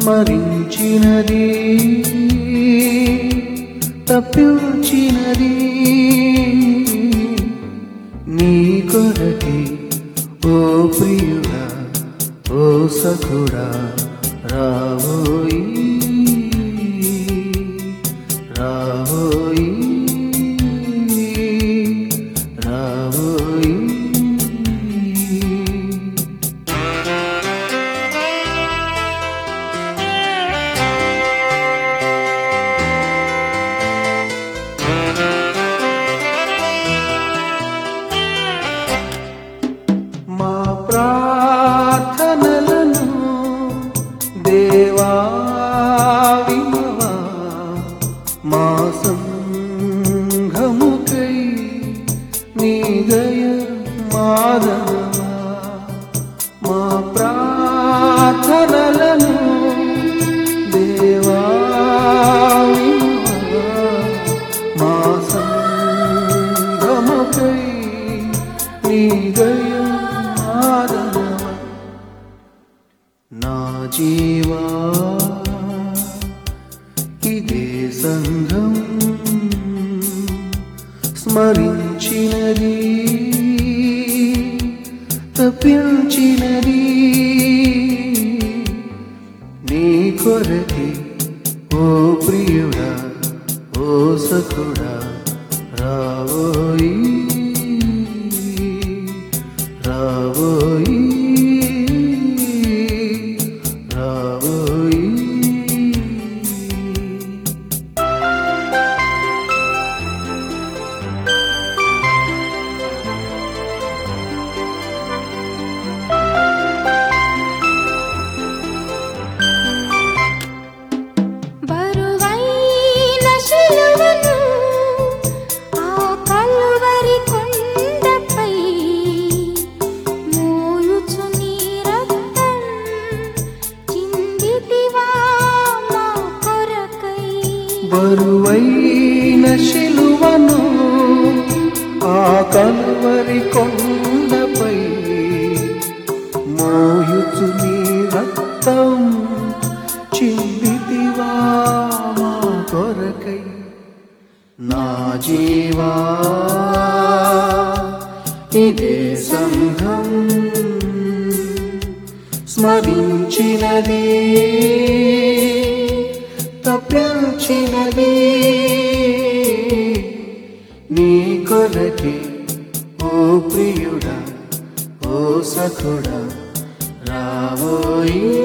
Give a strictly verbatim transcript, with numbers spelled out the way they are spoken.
స్మరించినది తప్పించినది నీ కొరకే ఓ ప్రియుడా ఓ సఖుడా రావోయి రావోయి రావోయి మా ప్రార్థనలను దేవా వినవా మా సంఘముకై నీ దయ మాదనమా మా ప్రార్థనలను దేవా వినవా మా సంఘముకై నీ దయ నా జీవా ఇదే సంఘం స్మరించినది తప్పించినది నీ కొరకే ఓ ప్రియుడా ఓ సఖుడా రావోయి రావోయి రావోయి బరువైన శిలువను ఆ కలువరి కొండపై మోయుచు నీ రక్తం చిందితివా మా కొరకై బరువైన శిలువను ఆ కలువరి కొండపై మోయుచు నీ రక్తం చిందితివా మా కొరకై నా జీవా ఇదే సంఘం స్మరించినది తప్పించినది నీ కొరకే ఓ ప్రియుడా ఓ సఖుడా రావోయి